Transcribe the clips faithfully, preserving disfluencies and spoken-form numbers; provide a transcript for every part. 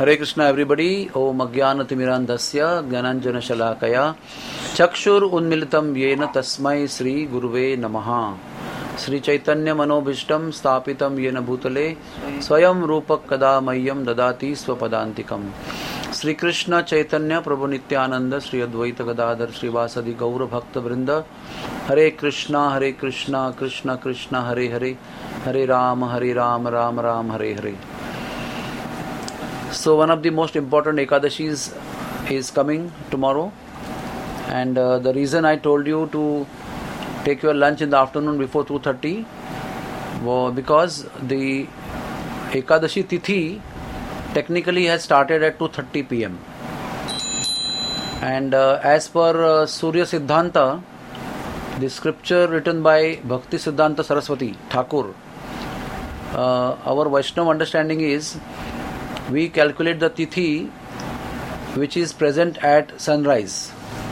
Hare Krishna everybody. Om Ajnanatimirandhasya Jnananjana Shalakaya Chakshur Unmilitam Yena Tasmai Sri Guruve Namaha. Sri Chaitanya Manobhishtam Stapitam Yena Bhutale Swayam Rupak Kada Mayam Dadati Swapadantikam. Sri Krishna Chaitanya Prabhu Nityananda Sri Advaita Gadadhar Sri Vasadi Gaura Bhakta Vrinda. Hare Krishna Hare Krishna Krishna Krishna Hare Hare Hare Rama Hare Rama Rama Rama Hare Hare. So one of the most important Ekadashis is coming tomorrow, and uh, the reason I told you to take your lunch in the afternoon before two thirty was because the Ekadashi Tithi technically has started at two thirty p m and uh, as per uh, Surya Siddhanta, the scripture written by Bhakti Siddhanta Saraswati Thakur, uh, our Vaishnava understanding is we calculate the Tithi which is present at sunrise.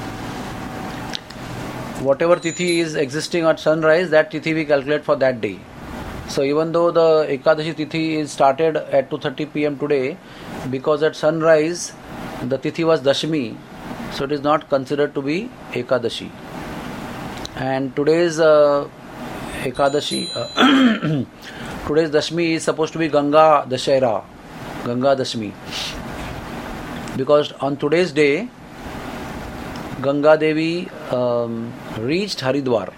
Whatever Tithi is existing at sunrise, that Tithi we calculate for that day. So even though the Ekadashi Tithi is started at two thirty p m today, because at sunrise the Tithi was Dashami, so it is not considered to be Ekadashi. And today's uh, Ekadashi, uh, today's Dashami is supposed to be Ganga Dashera, Ganga Dashami. Because on today's day, Ganga Devi um, reached Haridwar.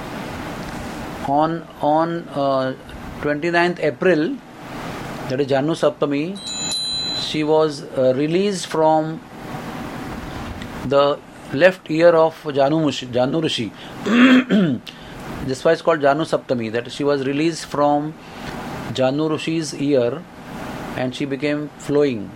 On on uh, twenty-ninth April, that is Janu Saptami, she was uh, released from the left ear of Janu, Janu Rishi. This is why it's called Janu Saptami, that she was released from Janu Rishi's ear and she became flowing.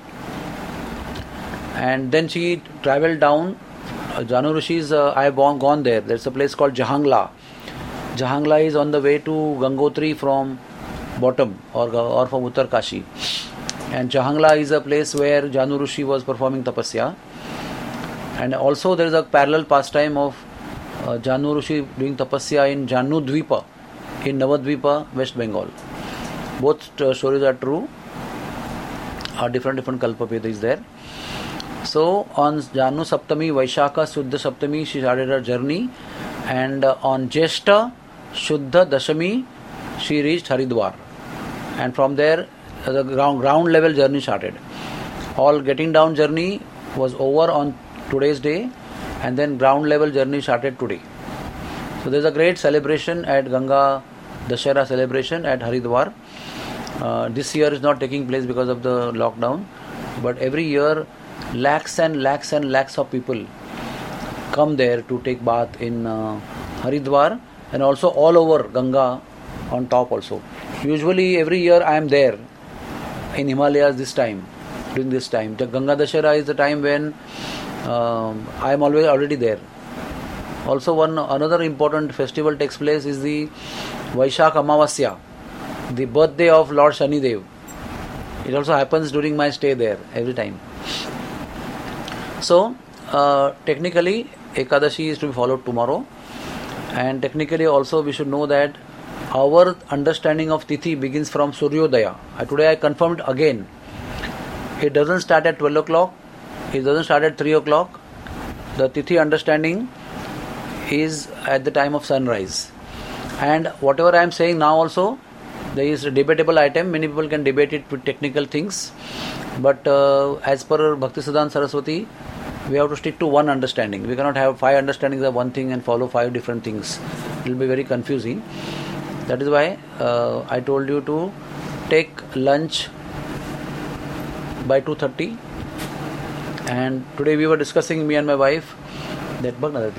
And then she travelled down. Uh, Janu Rishi's, uh, I have gone there. There's a place called Jahangla. Jahangla is on the way to Gangotri from bottom or, or from Uttar Kashi. And Jahangla is a place where Janu Rishi was performing tapasya. And also there is a parallel pastime of uh, Janu Rishi doing tapasya in Janu Dvipa, in Navadvipa, West Bengal. Both uh, stories are true. Are different different Kalpaveda is there. So on Janu Saptami, Vaishakha Shuddha Saptami, she started her journey, and uh, on Jeshta Shuddha Dashami, she reached Haridwar, and from there uh, the ground, ground level journey started. All getting down journey was over on today's day, and then ground level journey started today. So there is a great celebration at Ganga Dashera celebration at Haridwar. Uh, this year is not taking place because of the lockdown, but every year lakhs and lakhs and lakhs of people come there to take bath in uh, Haridwar, and also all over Ganga on top also. Usually every year I am there in Himalayas this time, during this time. The Ganga Dashera is the time when um, I am always already there. Also one another important festival takes place is the Vaishakh Amavasya, the birthday of Lord Shanidev. It also happens during my stay there every time. So, uh, technically, Ekadashi is to be followed tomorrow, and technically also we should know that our understanding of Tithi begins from Suryodaya. Uh, today I confirmed again. It doesn't start at twelve o'clock, it doesn't start at three o'clock. The Tithi understanding is at the time of sunrise. And whatever I am saying now also, there is a debatable item. Many people can debate it with technical things. But uh, as per Bhaktisiddhanta Saraswati, we have to stick to one understanding. We cannot have five understandings of one thing and follow five different things. It will be very confusing. That is why uh, I told you to take lunch by two thirty. And today we were discussing, me and my wife, that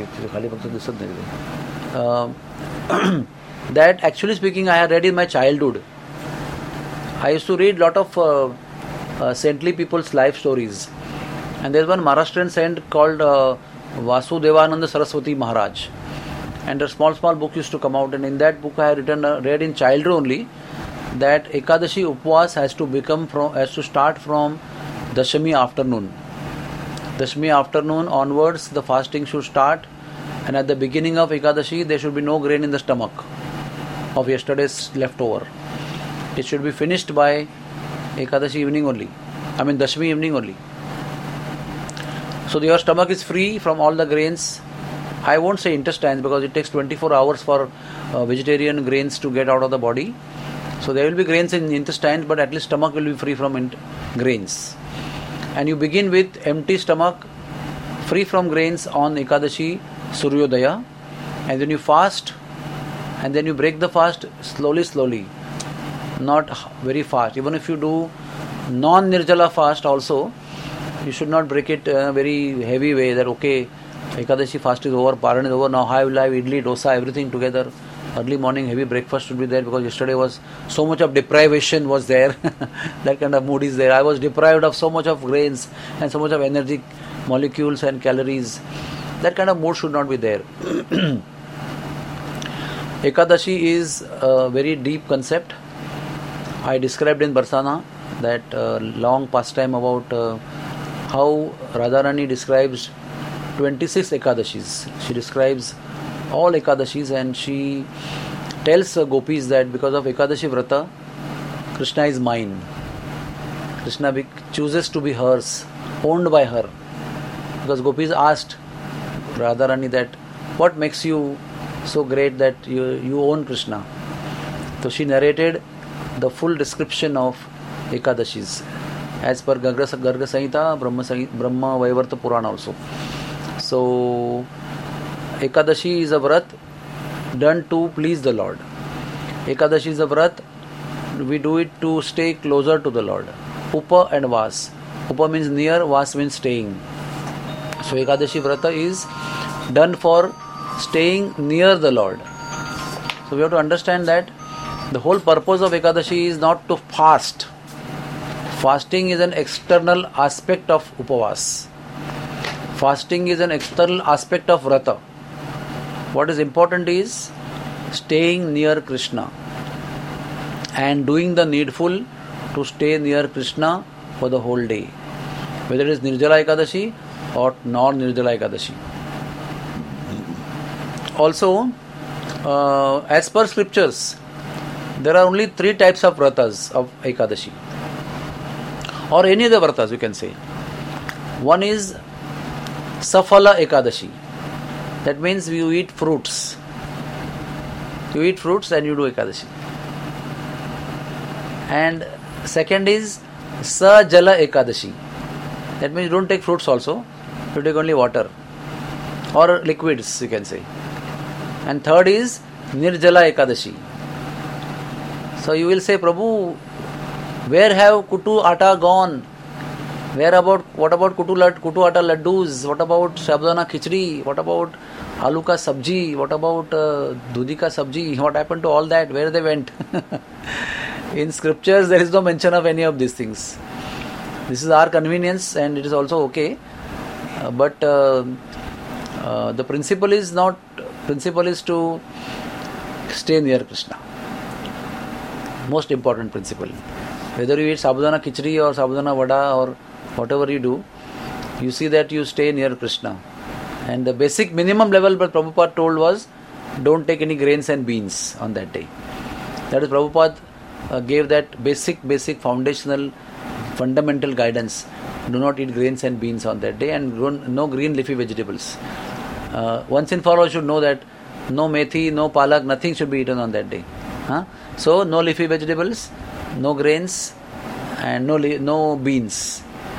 uh, that actually speaking I had read in my childhood. I used to read a lot of uh, uh, saintly people's life stories. And there is one Maharashtrian saint called uh, Vasudevananda Saraswati Maharaj. And a small, small book used to come out. And in that book I had written, uh, read in childhood only, that Ekadashi Upvas has to become from, has to start from Dashami afternoon. Dashami afternoon onwards, the fasting should start. And at the beginning of Ekadashi, there should be no grain in the stomach of yesterday's leftover. It should be finished by Ekadashi evening only. I mean Dashmi evening only. So your stomach is free from all the grains. I won't say intestines because it takes twenty-four hours for uh, vegetarian grains to get out of the body. So there will be grains in intestines, but at least stomach will be free from in- grains. And you begin with empty stomach, free from grains on Ekadashi Suryodaya, and then you fast, and then you break the fast slowly, slowly, not very fast. Even if you do non-Nirjala fast also, you should not break it in a very heavy way that okay, Ekadashi fast is over, Paran is over, now I will have idli, dosa, everything together. Early morning heavy breakfast should be there because yesterday was so much of deprivation was there. That kind of mood is there. I was deprived of so much of grains and so much of energy molecules and calories. That kind of mood should not be there. Ekadashi is a very deep concept. I described in Barsana that uh, long pastime about uh, how Radharani describes twenty-six Ekadashis. She describes all Ekadashis and she tells uh, gopis that because of Ekadashi Vrata, Krishna is mine. Krishna be- chooses to be hers, owned by her. Because gopis asked Radharani that what makes you so great that you, you own Krishna. So she narrated the full description of Ekadashis as per Garga, Garga Samhita, Brahma, Brahma Vaivarta Purana also. So Ekadashi is a vrat done to please the Lord. Ekadashi is a vrat, we do it to stay closer to the Lord. Upa and Vas. Upa means near, Vas means staying. So Ekadashi vrata is done for staying near the Lord. So we have to understand that the whole purpose of Ekadashi is not to fast. Fasting is an external aspect of Upavas. Fasting is an external aspect of vrata. What is important is staying near Krishna and doing the needful to stay near Krishna for the whole day, whether it is Nirjala Ekadashi or non-Nirjala Ekadashi. Also, uh, as per scriptures, there are only three types of vratas of Ekadashi, or any other vratas you can say. One is Safala Ekadashi. That means you eat fruits. You eat fruits and you do Ekadashi. And second is Sajala Ekadashi. That means you don't take fruits also. You take only water or liquids, you can say. And third is Nirjala Ekadashi. So you will say, Prabhu, where have Kutu Atta gone? Where about, what about Kutu, lad, kutu Atta laddus? What about Sabudana Khichdi? What about Aloo ka sabji? What about uh, Dudhi ka sabji? What happened to all that? Where they went? In scriptures, there is no mention of any of these things. This is our convenience and it is also okay. Uh, but uh, uh, the principle is not, principle is to stay near Krishna. Most important principle. Whether you eat Sabudana Khichdi or Sabudana Vada or whatever you do, you see that you stay near Krishna. And the basic minimum level that Prabhupada told was, don't take any grains and beans on that day. That is, Prabhupada uh, gave that basic, basic foundational, fundamental guidance. Do not eat grains and beans on that day and no green leafy vegetables. Uh, once and for all, you should know that no methi, no palak, nothing should be eaten on that day. Huh? So, no leafy vegetables, no grains and no no beans.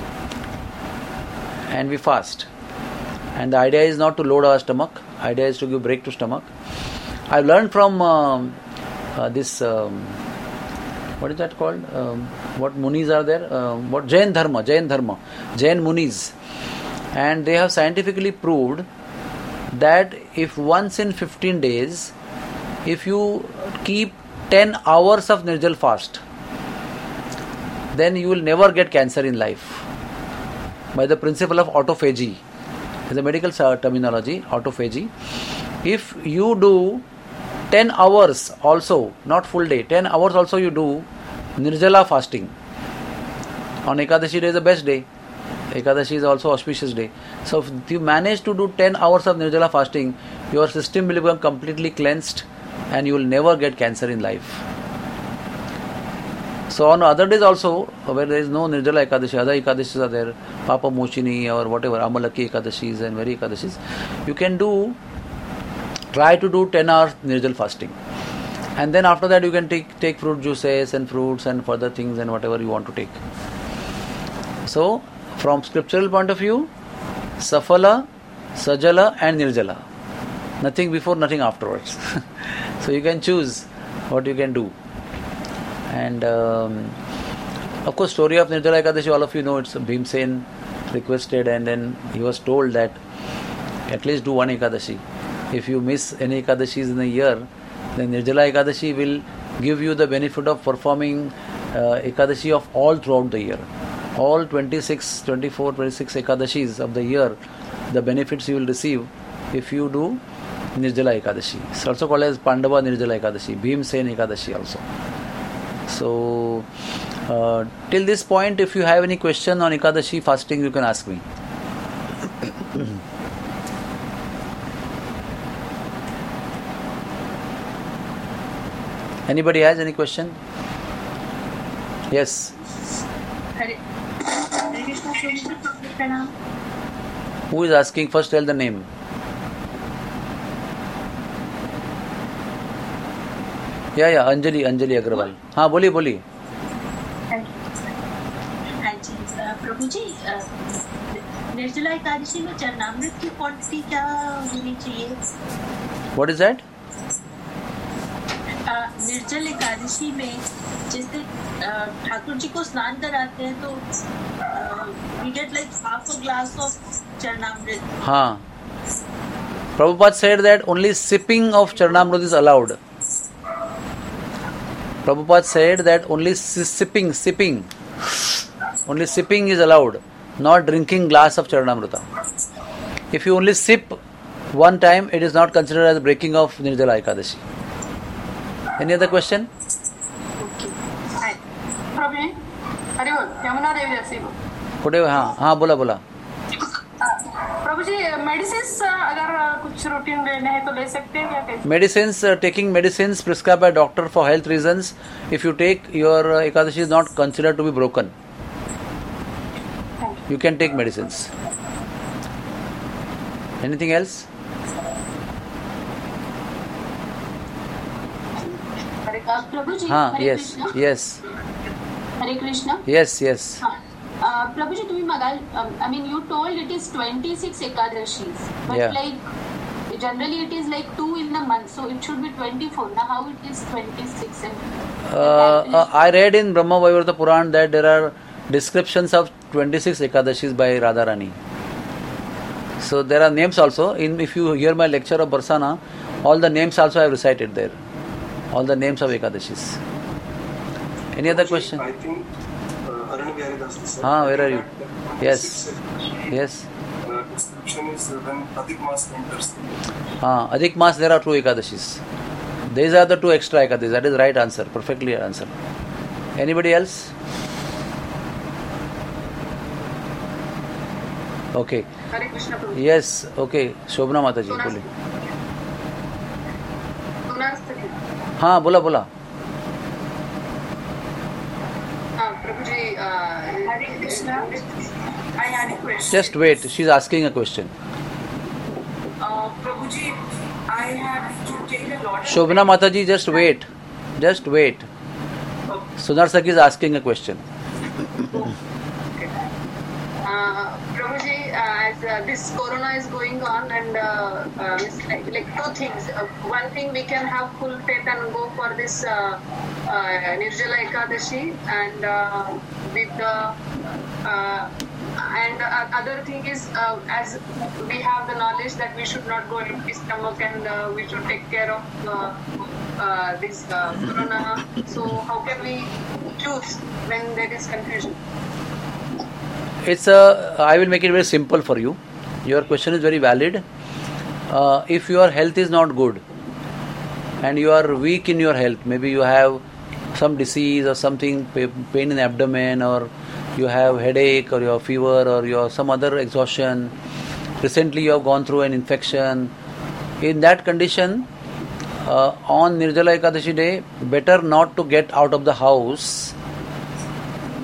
And we fast. And the idea is not to load our stomach. Idea is to give break to stomach. I learned from um, uh, this, um, what is that called? Um, what Munis are there? Um, what Jain Dharma, Jain Dharma, Jain Munis. And they have scientifically proved that if once in fifteen days, if you keep ten hours of Nirjal fast, then you will never get cancer in life. By the principle of autophagy. As a medical terminology, autophagy. If you do ten hours also, not full day, ten hours also you do Nirjala fasting. On Ekadashi day is the best day. Ekadashi is also auspicious day. So if you manage to do ten hours of Nirjala fasting, your system will become completely cleansed and you will never get cancer in life. So on other days also, where there is no Nirjala Ekadashi, other Ekadashis are there, Papa Mochini or whatever, Amalaki Ekadashis and Very Ekadashis, you can do, try to do ten hours Nirjal fasting. And then after that you can take, take fruit juices and fruits and further things and whatever you want to take. So, from scriptural point of view, Safala, Sajala and Nirjala. Nothing before, nothing afterwards. So you can choose what you can do. And um, of course, story of Nirjala Ekadashi, all of you know, it's Bhimsen requested and then he was told that at least do one Ekadashi. If you miss any Ekadashis in a year, then Nirjala Ekadashi will give you the benefit of performing uh, Ekadashi of all throughout the year. All twenty-six, twenty-four, twenty-six Ekadashis of the year, the benefits you will receive if you do Nirjala Ekadashi. It's also called as Pandava Nirjala Ekadashi, Bhimsen Ekadashi also. So, uh, till this point, if you have any question on Ekadashi fasting, you can ask me. Anybody has any question? Yes. Who is asking? First tell the name. Yeah, yeah, Anjali, Anjali Agrawal. हाँ बोलिए बोलिए. हाँ जी, प्रभु जी, निर्जला एकादशी में चरणामृत की quantity क्या होनी चाहिए? What is that? निर्जल एकादशी में जैसे ठाकुर जी को स्नान कराते हैं तो we get like half a glass of चरणामृत. हाँ. Prabhupada said that only sipping of Charnamrut is allowed. Prabhupada said that only sipping, sipping, only sipping is allowed, not drinking glass of Charnamrita. If you only sip one time, it is not considered as breaking of Nirjala Ekadashi. Any other question? Okay. Prabhu, Yamuna Devi Jasi. हाँ हाँ बोला बोला. प्रभु जी medicines अगर कुछ routine लेने हैं तो ले सकते हैं क्या? Medicines, uh, taking medicines prescribed by doctor for health reasons, if you take, your uh, Ekadashi is not considered to be broken. You can take medicines. Anything else? प्रभु जी, हाँ, yes, yes. Hare Krishna. Yes, yes. Uh, Prabhuji, तुम्ही मगाल, um, I mean, you told it is twenty-six Ekadashis, but yeah. like generally it is like two in a month, so it should be twenty-four. Now how it is twenty-six? And uh, uh, I read in Brahma Vaivarta Puran that there are descriptions of twenty-six Ekadashis by Radharani. So there are names also. In if you hear my lecture of Barsana, all the names also I have recited there. All the names of Ekadashis. Any other question? I think Ah, where are you? Yes. Yes. The description is when Adhik Mas enters. Ah, Adhik Mas, there are two Ekadashis. These are the two extra Ekadashis. That is right answer. Perfectly answer. Anybody else? Okay. Hare Krishna Prabhu. Yes. Okay. Shobhana Mataji. बोलिए. हाँ बोला बोला. Prabhuji, uh, Hare Krishna. I had a question. Just wait. She's asking a question. Uh, Prabhuji, I have to take a lot of... Shobhana Mataji, just wait. Just wait. Sudhar Sakhi is asking a question. Uh, Prabhuji, uh, as uh, this corona is going on and uh, uh, like, like two things. Uh, one thing, we can have full faith and go for this uh, uh, Nirjala Ekadashi, and uh, with the uh, and uh, other thing is uh, as we have the knowledge that we should not go empty stomach and uh, we should take care of uh, uh, this uh, corona. So how can we choose when there is confusion? It's a. I will make it very simple for you. Your question is very valid. Uh, if your health is not good and you are weak in your health, maybe you have some disease or something, pain in the abdomen, or you have headache, or you have fever, or you have some other exhaustion. Recently, you have gone through an infection. In that condition, uh, on Nirjala Ekadashi day, better not to get out of the house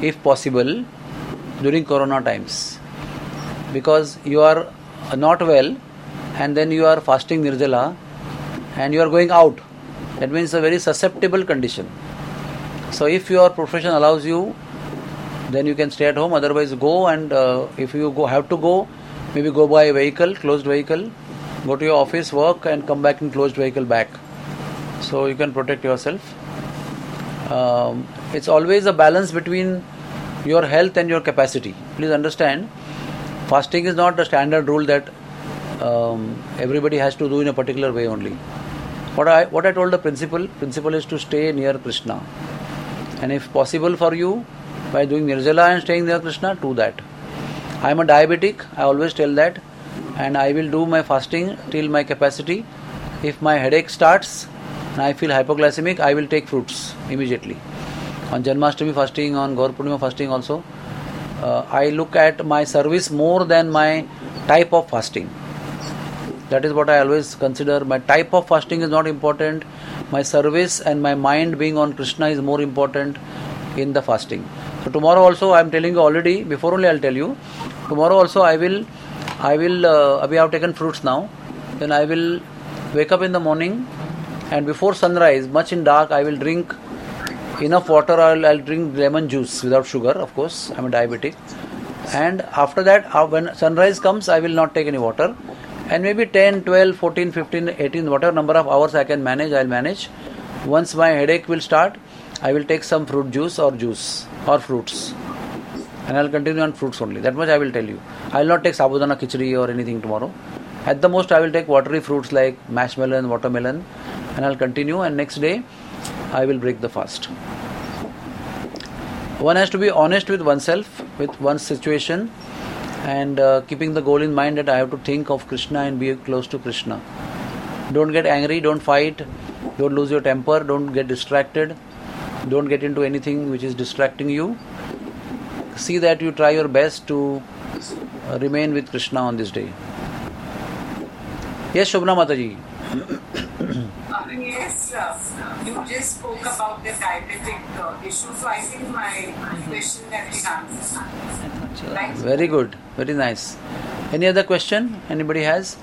if possible, during Corona times. Because you are not well and then you are fasting Nirjala and you are going out. That means a very susceptible condition. So if your profession allows you, then you can stay at home. Otherwise go, and uh, if you go have to go, maybe go by vehicle, closed vehicle, go to your office, work and come back in closed vehicle back. So you can protect yourself. Um, it's always a balance between your health and your capacity. Please understand, fasting is not a standard rule that um, everybody has to do in a particular way only. What I what I told the principal, principle is to stay near Krishna. And if possible for you, by doing Nirjala and staying near Krishna, do that. I am a diabetic, I always tell that, and I will do my fasting till my capacity. If my headache starts and I feel hypoglycemic, I will take fruits immediately. On Janmashtami fasting, on Gaur Purnima fasting also, uh, I look at my service more than my type of fasting. That is what I always consider. My type of fasting is not important. My service and my mind being on Krishna is more important in the fasting. So tomorrow also I am telling you already, before only I will tell you, tomorrow also I will, I will, uh, we have taken fruits now, then I will wake up in the morning and before sunrise, much in dark, I will drink enough water. I'll, I'll drink lemon juice without sugar, of course, I am a diabetic. And after that, when sunrise comes, I will not take any water. And maybe ten, twelve, fourteen, fifteen, eighteen, whatever number of hours I can manage, I will manage. Once my headache will start, I will take some fruit juice or juice or fruits. And I will continue on fruits only. That much I will tell you. I will not take sabudana khichdi or anything tomorrow. At the most, I will take watery fruits like marshmallow, watermelon, and I will continue. And next day, I will break the fast. One has to be honest with oneself, with one's situation, and uh, keeping the goal in mind that I have to think of Krishna and be close to Krishna. Don't get angry, don't fight, don't lose your temper, don't get distracted, don't get into anything which is distracting you. See that you try your best to uh, remain with Krishna on this day. Yes, Shobna Mataji. Uh, yes, uh, you just spoke about the diabetic uh, issue, so I think my question that we answered. Right? Very good, very nice. Any other question anybody has?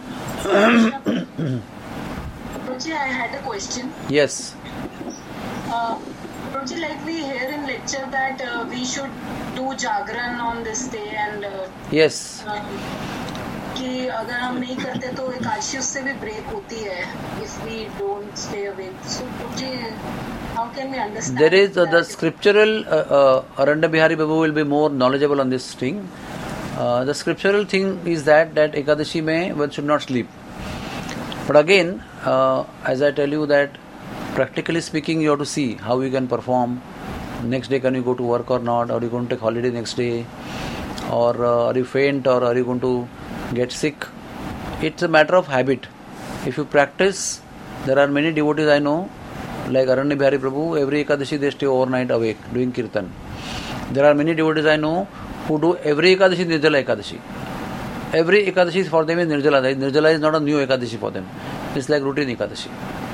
Prabhuji, I had a question. Yes. Uh, Prabhuji, like we hear in lecture that uh, we should do Jagran on this day and uh, Yes. uh, कि अगर हम नहीं करते तो एकादशी उससे भी break होती है if we don't stay awake. So Prabhuji, how can we understand? There is uh, the that? scriptural, uh, uh, Aranda Bihari Babu will be more knowledgeable on this thing. Uh, the scriptural thing is that, that Ekadashi mein one should not sleep. But again, uh, as I tell you that practically speaking, you have to see how you can perform. Next day can you go to work or not? Are you going to take holiday next day? Or uh, are you faint, or are you going to get sick? It's a matter of habit. If you practice, there are many devotees I know, like Aranya Bihari Prabhu, every Ekadashi they stay overnight awake doing Kirtan. There are many devotees I know who do every Ekadashi Nirjala Ekadashi. Every Ekadashi for them is Nirjala. Nirjala is not a new Ekadashi for them. It's like routine Ekadashi.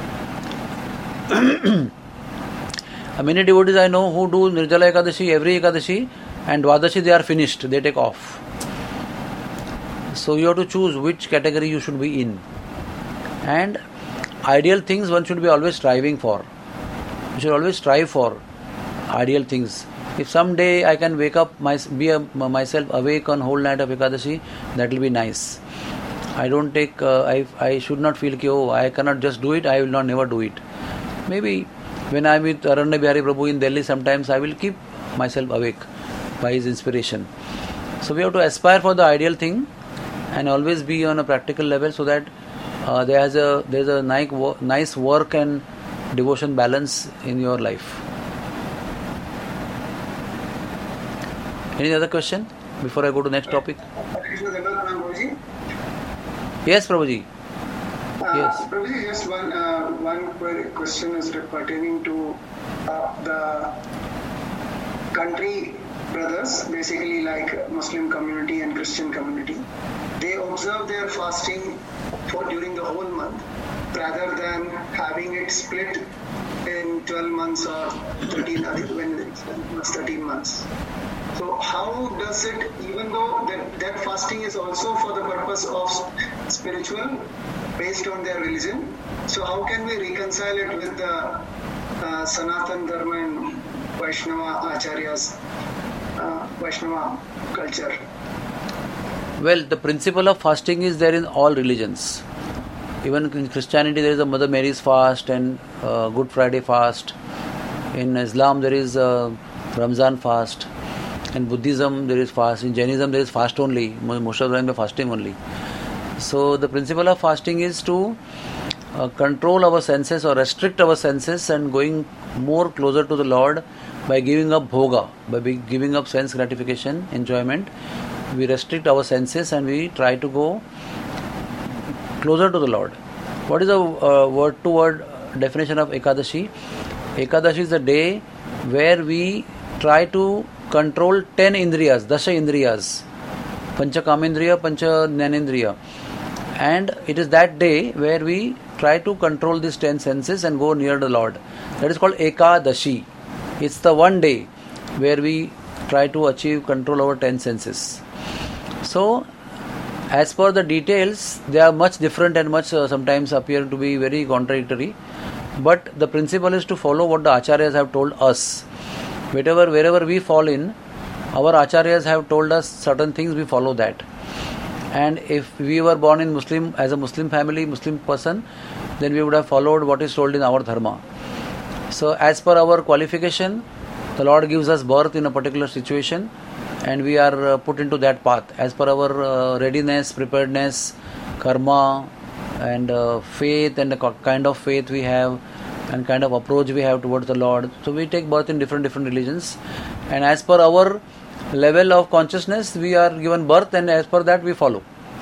Many devotees I know who do Nirjala Ekadashi every Ekadashi, and Dwadashi they are finished, they take off. So you have to choose which category you should be in. And ideal things one should be always striving for. You should always strive for ideal things. If someday I can wake up, my, be a, myself awake on whole night of Ekadashi, that will be nice. I don't take, uh, I, I should not feel, ki, oh, I cannot just do it, I will not never do it. Maybe when I am with Aranya Bihari Prabhu in Delhi, sometimes I will keep myself awake by his inspiration. So we have to aspire for the ideal thing and always be on a practical level, so that uh, there is a there is a nice nice work and devotion balance in your life. Any other question before I go to next topic? Yes, Prabhuji. Uh, Yes. Prabhuji, just one uh, one question is pertaining to uh, the country brothers, basically like Muslim community and Christian community. They observe their fasting for during the whole month rather than having it split in twelve months or thirteen, I think when it was thirteen months. So how does it, even though that, that fasting is also for the purpose of spiritual, based on their religion, so how can we reconcile it with the uh, Sanatan Dharma and Vaishnava Acharyas, uh, Vaishnava culture? Well, the principle of fasting is there in all religions. Even in Christianity there is a Mother Mary's fast and uh, Good Friday fast. In Islam there is a Ramzan fast. In Buddhism there is fast. In Jainism there is fast only. Most of the time fasting only. So the principle of fasting is to uh, control our senses or restrict our senses and going more closer to the Lord by giving up bhoga, by giving up sense gratification, enjoyment. We restrict our senses and we try to go closer to the Lord. What is the uh, word to word definition of Ekadashi? Ekadashi is the day where we try to control ten indriyas, dasha indriyas, pancha kamendriya, pancha jnanendriya, and it is that day where we try to control these ten senses and go near the Lord. That is called Ekadashi. It's the one day where we try to achieve control over ten senses. So, as per the details, they are much different and much uh, sometimes appear to be very contradictory. But the principle is to follow what the Acharyas have told us. Wherever, wherever we fall in, our Acharyas have told us certain things, we follow that. And if we were born in Muslim, as a Muslim family, Muslim person, then we would have followed what is told in our dharma. So, as per our qualification, the Lord gives us birth in a particular situation, and we are uh, put into that path as per our uh, readiness, preparedness, karma, and uh, faith, and the kind of faith we have and kind of approach we have towards the Lord. So we take birth in different different religions, and as per our level of consciousness we are given birth, and as per that we follow.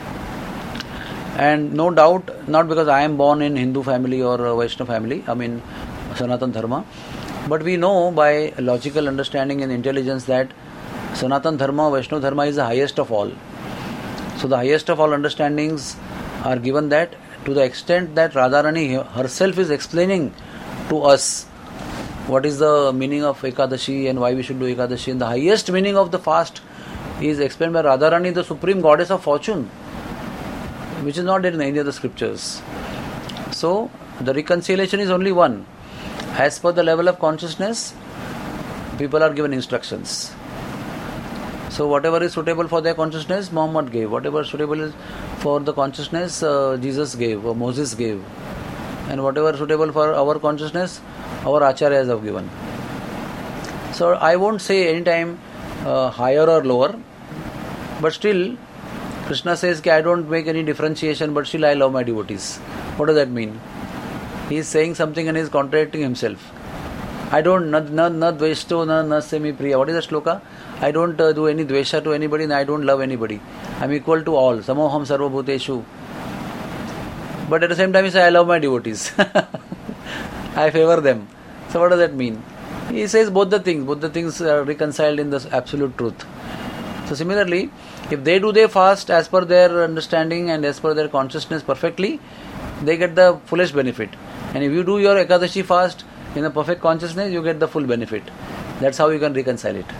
And no doubt, not because I am born in Hindu family or a Vaishnava family, I mean Sanatan Dharma, but we know by logical understanding and intelligence that Sanatan Dharma, Vaishnava Dharma is the highest of all. So the highest of all understandings are given that to the extent that Radharani herself is explaining to us what is the meaning of Ekadashi and why we should do Ekadashi. And the highest meaning of the fast is explained by Radharani, the supreme goddess of fortune, which is not in any of the scriptures. So the reconciliation is only one. As per the level of consciousness, people are given instructions. So whatever is suitable for their consciousness, Muhammad gave. Whatever is suitable is for the consciousness, uh, Jesus gave, or Moses gave. And whatever is suitable for our consciousness, our Acharyas have given. So I won't say anytime uh, higher or lower, but still Krishna says that I don't make any differentiation, but still I love my devotees. What does that mean? He is saying something and he is contradicting himself. I don't, na na na dveshto na na semi priya. What is the shloka? I don't uh, do any dvesha to anybody and I don't love anybody. I am equal to all. Samoham sarva bhuteshu. But at the same time he says I love my devotees. I favor them. So what does that mean? He says both the things. Both the things are reconciled in the absolute truth. So similarly, if they do their fast as per their understanding and as per their consciousness perfectly, they get the fullest benefit. And if you do your Ekadashi fast in a perfect consciousness, you get the full benefit. That's how you can reconcile it.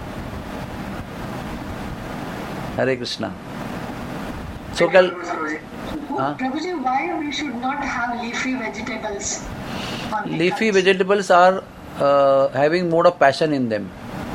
Hare Krishna. So, Kal- huh? Prabhuji, why we should not have leafy vegetables? Leafy vegetables are uh, having mode of passion in them.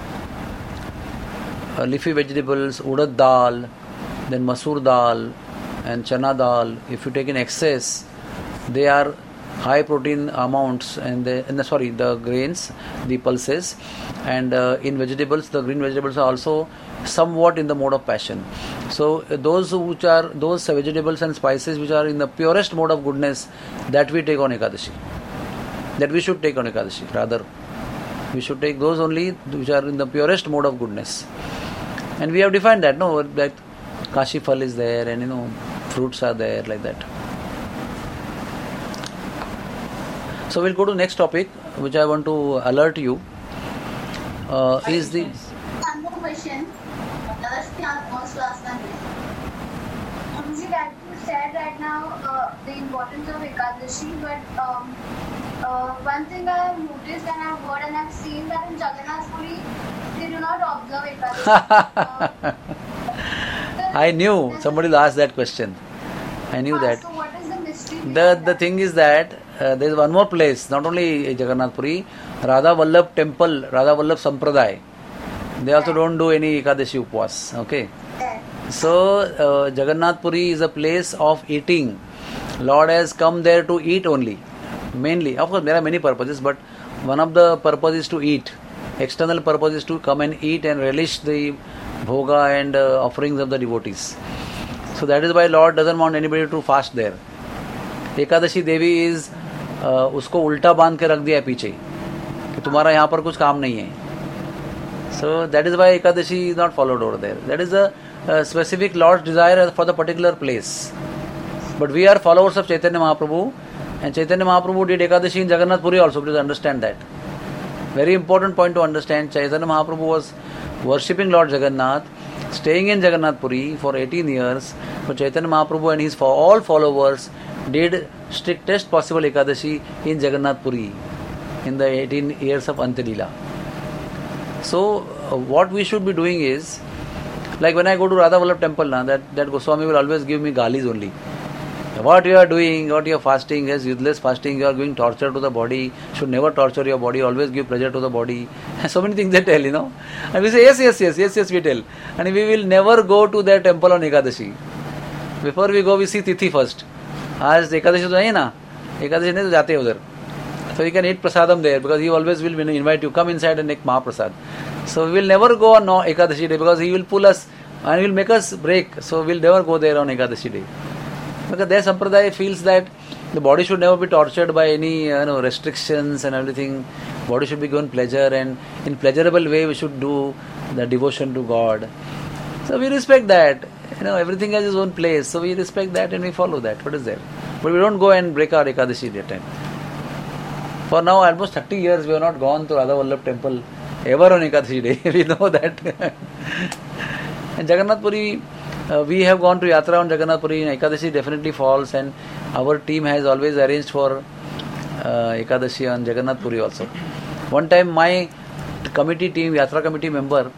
Uh, leafy vegetables, urad dal, then masoor dal and chana dal, if you take in excess, they are high protein amounts, and, they, and the, sorry, the grains, the pulses, and uh, in vegetables, the green vegetables are also somewhat in the mode of passion. So uh, those which are those vegetables and spices which are in the purest mode of goodness, that we take on Ekadashi. That we should take on Ekadashi. Rather, we should take those only which are in the purest mode of goodness. And we have defined that, no, that Kashi Phal is there, and you know, fruits are there, like that. So we'll go to next topic, which I want to alert you. Uh, is the one more question. Namaste, wants to ask one question. That you said right now uh, the importance of Ekadashi, but um, uh, uh, one thing I have noticed and I've heard and I've seen that in Jagannath Puri, they do not observe Ekadashi. uh, I knew somebody will ask that question. I knew uh, that. So what is the mystery? The behind the that? thing is that uh, there is one more place, not only Jagannath Puri, Radha Vallabh temple, Radha Vallabh Sampradaya. They also don't do any Ekadashi Upwas. Okay. Yeah. So uh, Jagannath Puri is a place of eating. Lord has come there to eat only. Mainly. Of course, there are many purposes, but one of the purposes is to eat. External purpose is to come and eat and relish the bhoga and uh, offerings of the devotees. So that is why Lord doesn't want anybody to fast there. Ekadashi Devi is uh, उसको उल्टा बांध के रख दिया है पीछे कि तुम्हारा यहाँ पर कुछ काम नहीं है. So that is why Ekadashi is not followed over there. That is a, a specific Lord's desire for the particular place. But we are followers of Chaitanya Mahaprabhu, and Chaitanya Mahaprabhu did Ekadashi in Jagannath Puri also. Please understand that. Very important point to understand. Chaitanya Mahaprabhu was worshipping Lord Jagannath, staying in Jagannath Puri for eighteen years. So Chaitanya Mahaprabhu and his for all followers did strictest possible Ekadashi in Jagannath Puri in the eighteen years of Antya-Leela. So uh, what we should be doing is, like when I go to Radha Vallabh temple, na, that, that Goswami will always give me galis only. What you are doing, what you are fasting is useless fasting, you are giving torture to the body, should never torture your body, always give pleasure to the body. So many things they tell, you know. And we say, yes, yes, yes, yes, yes, we tell. And we will never go to their temple on Ekadashi. Before we go, we see Tithi first. Aaj Ekadashi to nahi na, Ekadashi nahi to jate udhar. So you can eat prasadam there because he always will invite you, come inside and make Mahaprasad. So we will never go on no Ekadashi day because he will pull us and he will make us break. So we will never go there on Ekadashi day. Because their sampradaya feels that the body should never be tortured by any you know, restrictions and everything. Body should be given pleasure, and in pleasurable way we should do the devotion to God. So we respect that. You know, everything has its own place. So we respect that and we follow that. What is there? But we don't go and break our Ekadashi that time. For now, almost thirty years we have not gone to Radha Vallabh temple ever on Ekadashi day. We know that. And Jagannath Puri, uh, we have gone to Yatra on Jagannath Puri, and Ekadashi definitely falls, and our team has always arranged for uh, Ekadashi on Jagannath Puri also. One time my committee team, Yatra committee member,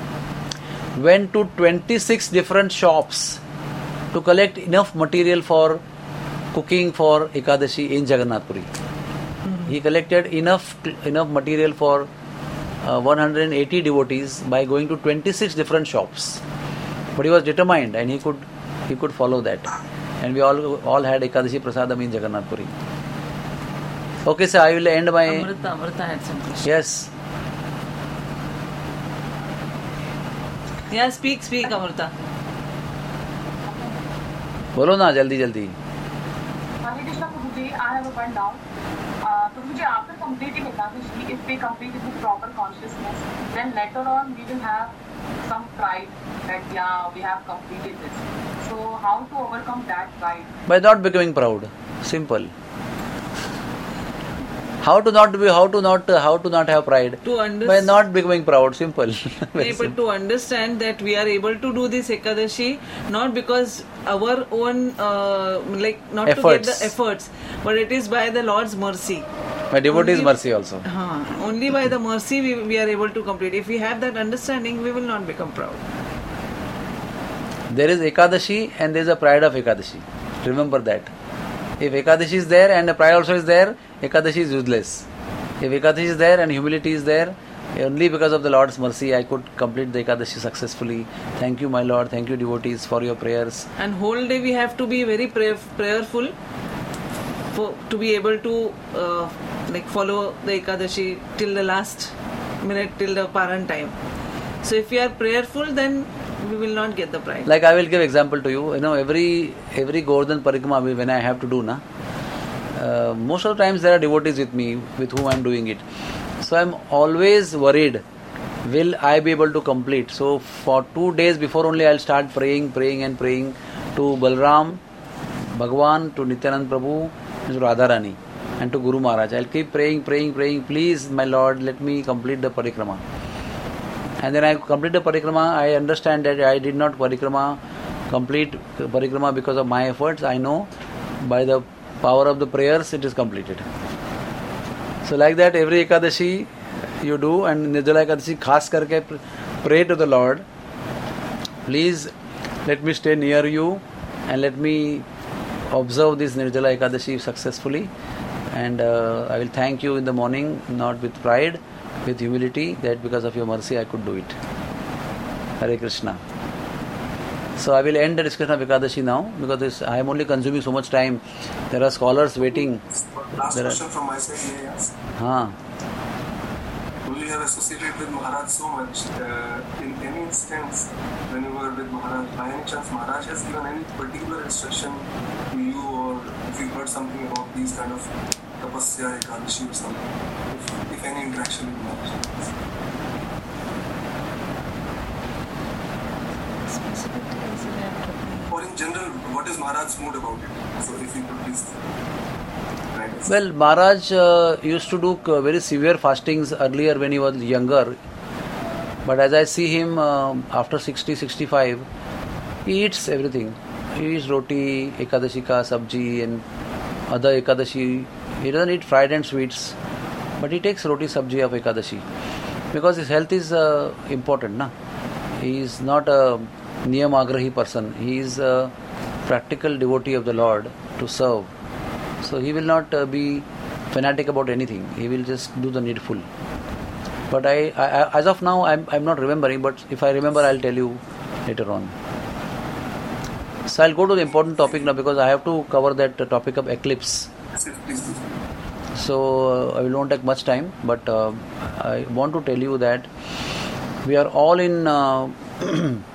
went to twenty-six different shops to collect enough material for cooking for Ekadashi in Jagannath Puri. He collected enough enough material for uh, one hundred eighty devotees by going to twenty-six different shops. But he was determined and he could he could follow that. And we all all had Ekadashi Prasadam in Jagannath Puri. Okay, sir, I will end my... Amrita, Amrita had some question. Yes. Yeah, speak, speak, Amrita. बोलो ना जल्दी जल्दी. Hare Krishna Prabhuji, I have a one doubt. Uh, Prabhuji, after completing Ekadashi, if we complete it with proper consciousness, then later on we will have some pride that yeah, we have completed this. So how to overcome that pride? By not becoming proud. Simple. How to not be? How to not? How to not have pride? To understand. By not becoming proud. Simple. Yeah, but to understand that we are able to do this Ekadashi not because our own uh, like not Efforts. to get the efforts, but it is by the Lord's mercy. My devotee's Only- mercy also. Huh. Only by the mercy we, we are able to complete. If we have that understanding, we will not become proud. There is Ekadashi and there is a pride of Ekadashi. Remember that. If Ekadashi is there and the pride also is there, Ekadashi is useless. If Ekadashi is there and humility is there, only because of the Lord's mercy I could complete the Ekadashi successfully. Thank you, my Lord. Thank you, devotees, for your prayers. And whole day we have to be very pray- prayerful for to be able to uh, like follow the Ekadashi till the last minute, till the Paran time. So if we are prayerful, then we will not get the pride. Like I will give example to you. You know, every every Govardhan Parikrama when I have to do, na, uh, most of the times there are devotees with me with whom I am doing it. So I am always worried, will I be able to complete? So for two days before only I will start praying, praying and praying to Balram, Bhagwan, to Nityanand Prabhu, and to Radharani, and to Guru Maharaj. I will keep praying, praying, praying. Please, my Lord, let me complete the Parikrama. And then I complete the Parikrama. I understand that I did not Parikrama, complete Parikrama because of my efforts. I know by the power of the prayers it is completed. So like that every Ekadashi you do, and Nirjala Ekadashi khas karke pray to the Lord, please let me stay near you and let me observe this Nirjala Ekadashi successfully, and uh, I will thank you in the morning, not with pride, with humility, that because of your mercy I could do it. Hare Krishna. So I will end the discussion of Ekadashi now, because this, I am only consuming so much time. There are scholars waiting. Last There question are, from my side, may I ask? हाँ. You have associated with Maharaj so much. Uh, in any instance, when you were with Maharaj, by any chance Maharaj has given any particular instruction to you, or if you heard something about these kind of tapasya, ekadashi or something, if, if any interaction with Maharaj? Or in general, what is Maharaj's mood about it? So if you could please guide us. Well, Maharaj uh, used to do uh, very severe fastings earlier when he was younger. But as I see him uh, after sixty, sixty-five, he eats everything. He eats roti, ekadashi ka sabji, and other ekadashi. He doesn't eat fried and sweets, but he takes roti sabji of ekadashi because his health is uh, important, na? He is not a niyamagrahi person. He is a practical devotee of the Lord to serve. So he will not uh, be fanatic about anything. He will just do the needful. But I, I as of now, I'm, I'm not remembering. But if I remember, I'll tell you later on. So I'll go to the important topic now, because I have to cover that uh, topic of eclipse. So uh, I will not take much time. But uh, I want to tell you that we are all in. Uh,